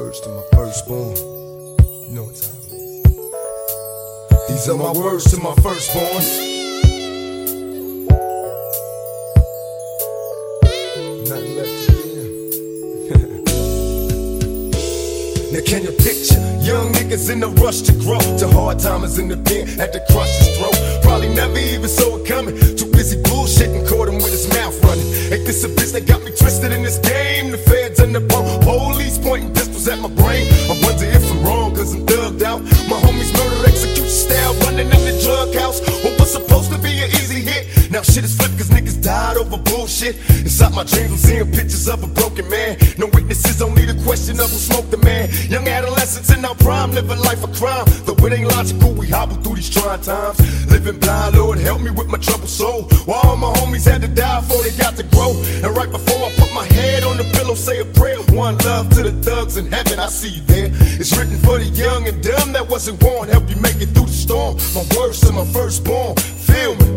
words to my firstborn. You know what time it is. These are my words to my firstborn. Nothing left to give. Now can you picture young niggas in a rush to grow, to hard timers in the pen at the crush's throat? Probably never even saw it coming. Too busy bullshitting, caught him with his mouth running. Ain't this a bitch that got me twisted in this game? The feds and the police pointing pistols at my brain. I wonder if I'm wrong, cause I'm thugged out. My homies murder execution style, running up the drug house. What was supposed to be an easy hit, now shit is flipped cause niggas died over bullshit. Inside my dreams I'm seeing pictures of a broken man. No witnesses, only the question of who smoked the man. Young adolescents in our prime, living life a crime. Though it ain't logical, we hobble through these trying times. Living blind, Lord help me with my troubled soul. While all my homies had to die before they got to grow. And right before I put my head on the pillow, say a prayer. One love to the thugs in heaven, I see you there. It's written for the young and dumb that wasn't born. Help you make it through the storm. My words to my firstborn, feel me.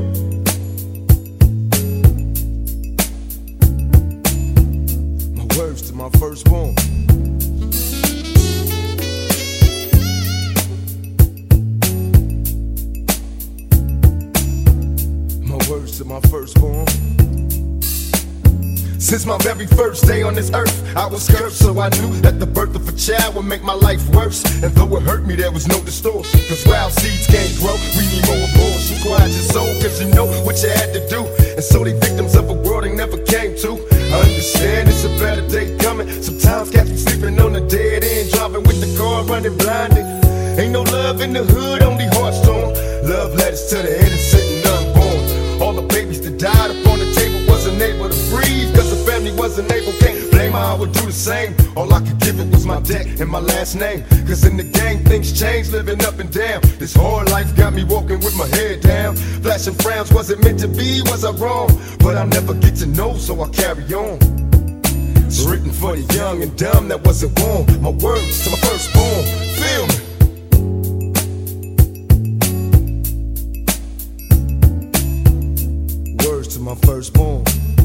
My words to my firstborn. Words to my firstborn. Since my very first day on this earth, I was cursed, so I knew that the birth of a child would make my life worse. And though it hurt me, there was no distortion, cause wild seeds can't grow. We need more abortion. Quiet your soul, cause you know what you had to do. And so they victims of a world they never came to. I understand it's a better day coming. Sometimes cats be sleeping on the dead end, driving with the car running blinded. Ain't no love in the hood, only heart storm. Love letters to the innocent and unborn. All the babies that died up on the table wasn't able to breathe, cause the family wasn't able. Can't blame how I would do the same. All I could give it was my debt and my last name. Cause in the game things change, living up and down. This hard life got me walking with my head down. Flashing frowns, was it meant to be, was I wrong? But I'll never get to know, so I carry on. It's written for the young and dumb that wasn't born. My words to my firstborn, feel me. To my firstborn.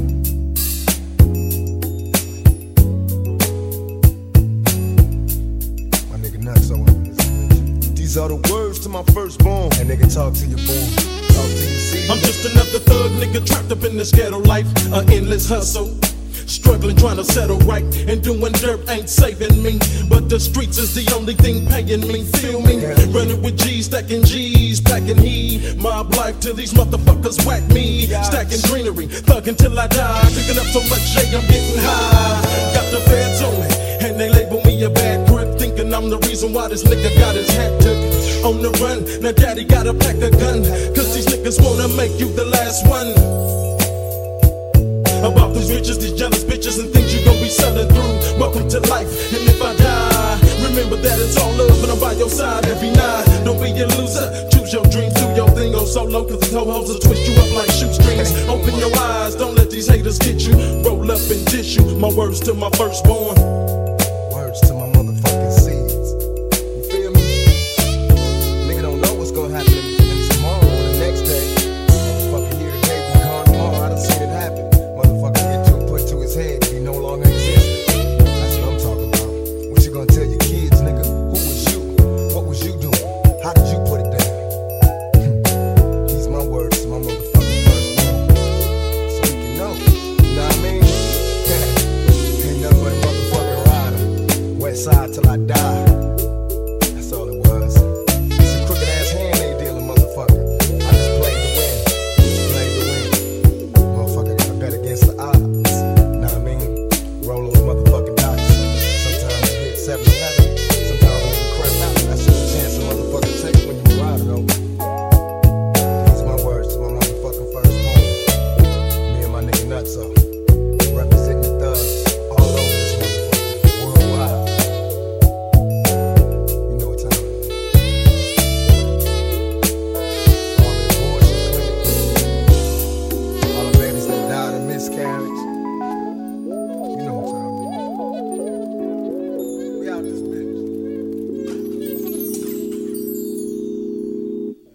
My nigga nuts all over this bitch. These are the words to my firstborn. And nigga talk to your born. Talk to your seed. I'm just another thug nigga trapped up in this ghetto life. An endless hustle. Struggling, trying to settle right, and doing dirt ain't saving me. But the streets is the only thing paying me, feel me? Running with G's, stacking G's, packing heat. Mob life till these motherfuckers whack me. Stacking greenery, thugging till I die. Picking up so much shade, I'm getting high. Got the feds on me, and they label me a bad crip, thinking I'm the reason why this nigga got his hat took. On the run, now daddy gotta pack a gun, cause these niggas wanna make you the last one. About these riches, these jealous bitches, and things you gon' be selling through. Welcome to life, and if I die, remember that it's all love, and I'm by your side every night. Don't be a loser, choose your dreams, do your thing, go solo, cause these ho-hos will twist you up like shoestrings. Open your eyes, don't let these haters get you. Roll up and dish you, my words to my firstborn. Words to my motherfucking seeds. You feel me? Nigga don't know what's gonna happen in tomorrow or the next day. Motherfucking here today, be gone tomorrow, I done seen it happen. Put to his head, he no longer existed. That's what I'm talking about. What you gonna tell your kids, nigga? Who was you? What was you doing? How did you put it down? These my words to my motherfucking firstborn, so we can know. You know what I mean? Ain't nothing but a motherfucking rider. West side till I die.